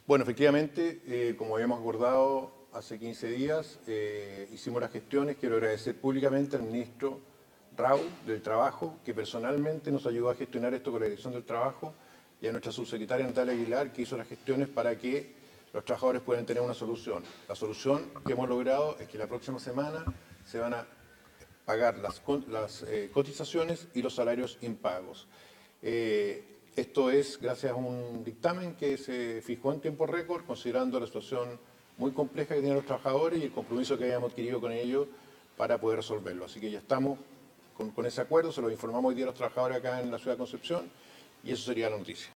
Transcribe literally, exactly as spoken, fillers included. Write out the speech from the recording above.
Bueno, efectivamente, eh, como habíamos acordado hace quince días, eh, hicimos las gestiones. Quiero agradecer públicamente al ministro Rau del Trabajo, que personalmente nos ayudó a gestionar esto con la Dirección del Trabajo, y a nuestra subsecretaria Natalia Aguilar, que hizo las gestiones para que los trabajadores puedan tener una solución. La solución que hemos logrado es que la próxima semana se van a pagar las, las eh, cotizaciones y los salarios impagos. Eh, esto es gracias a un dictamen que se fijó en tiempo récord, considerando la situación muy compleja que tienen los trabajadores y el compromiso que habíamos adquirido con ellos para poder resolverlo. Así que ya estamos con, con ese acuerdo, se lo informamos hoy día a los trabajadores acá en la ciudad de Concepción, y eso sería la noticia.